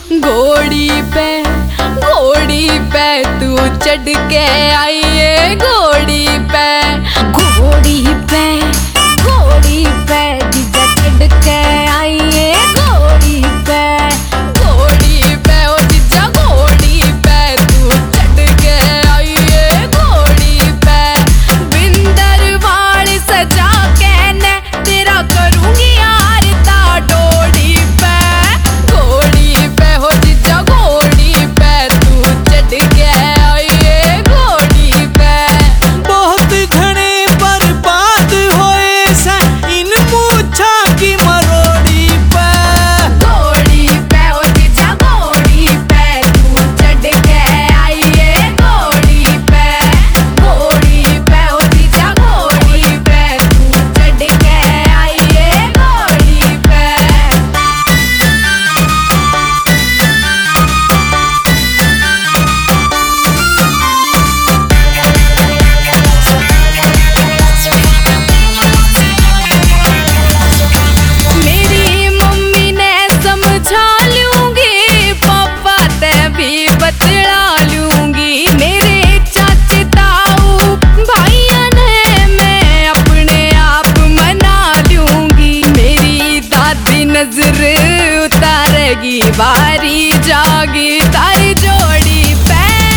घोड़ी पे तू चढ़ के आइए घोड़ी पे जीजा चढ़ के आइए घोड़ी पे ओ जीजा घोड़ी पे तू चढ़ के आइए घोड़ी पे बिंदर वाली सजा के ने तेरा करूंगी आरता डोड़ी पे हो जीजा घोड़ी पे तू चढ़ के आइए घोड़ी पे। बहुत घने बर्बाद होए से इन मूछा की मरोड़ी पे हो जीजा घोड़ी पे तू चढ़ के आइए घोड़ी पे हो जीजा घोड़ी पे तू चढ़ के आइए घोड़ी पे। मेरी मम्मी ने समझा लूंगी पापा ते भी बतला लूंगी मेरे चाचे ताऊ भाइयों ने मैं अपने आप मना लूंगी मेरी दादी नजर उतारेगी बारी जागी तारी जोड़ी पे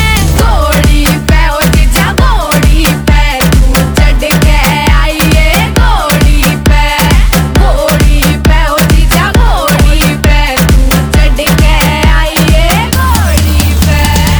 ओ जीजा घोड़ी पे तू चढ़ के आइए घोड़ी पे ओ जीजा घोड़ी पे तू चढ़ के आइए घोड़ी पे।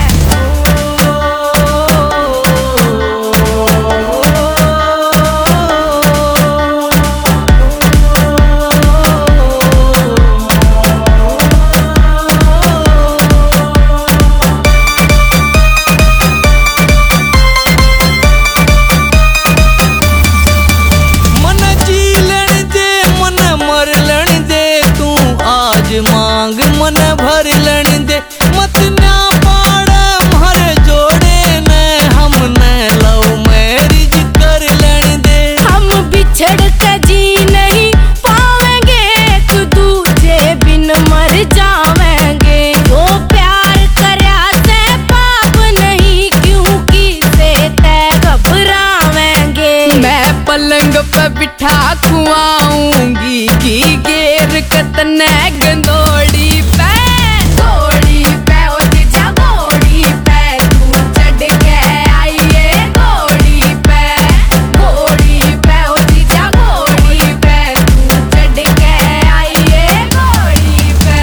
मन जीलन दे मन मरलन दे तू आज मांग मन भरलन दे मत ना पाड़ मारे जोड़े न हमने लव मैरिज कर लन दे हम बिछड़ के जी नहीं पाएंगे एक दूजे बिन मर जावेंगे वो प्यार करया से पाप नहीं क्योंकि से तय घबरावेंगे मैं पलंग पे बिठा खुआऊंगी की गेर कतने गंदोड़ी पे ओ जीजा घोड़ी पे तू चढ़ के आइए घोड़ी पे ओ जीजा घोड़ी पे तू चढ़ के आइए घोड़ी पे।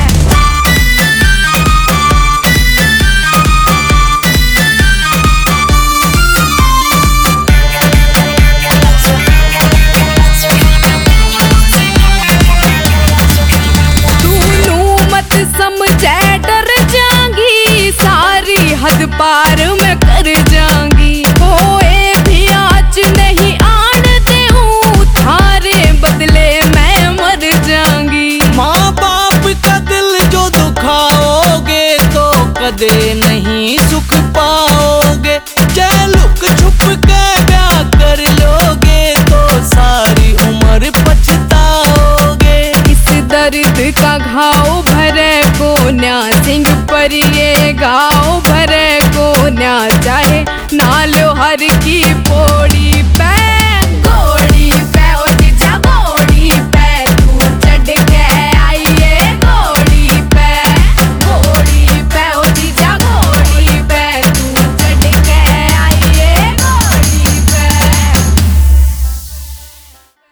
तू मत समझे डर जाऊंगी सारी हद पार मैं कर जाऊंगी होए भी आज नहीं आने हूँ थारे बदले मैं मर जाऊंगी। माँ बाप का दिल जो दुखाओगे तो कदे नहीं सुख पाओगे चाहे लुक छुप के ब्याह कर लोगे तो सारी उम्र पछताओगे। इस दर्द का घाव भरे को न्या सिंह पर ये घाव भरे को न्या चाहे ना लो हर की पौड़ी पे।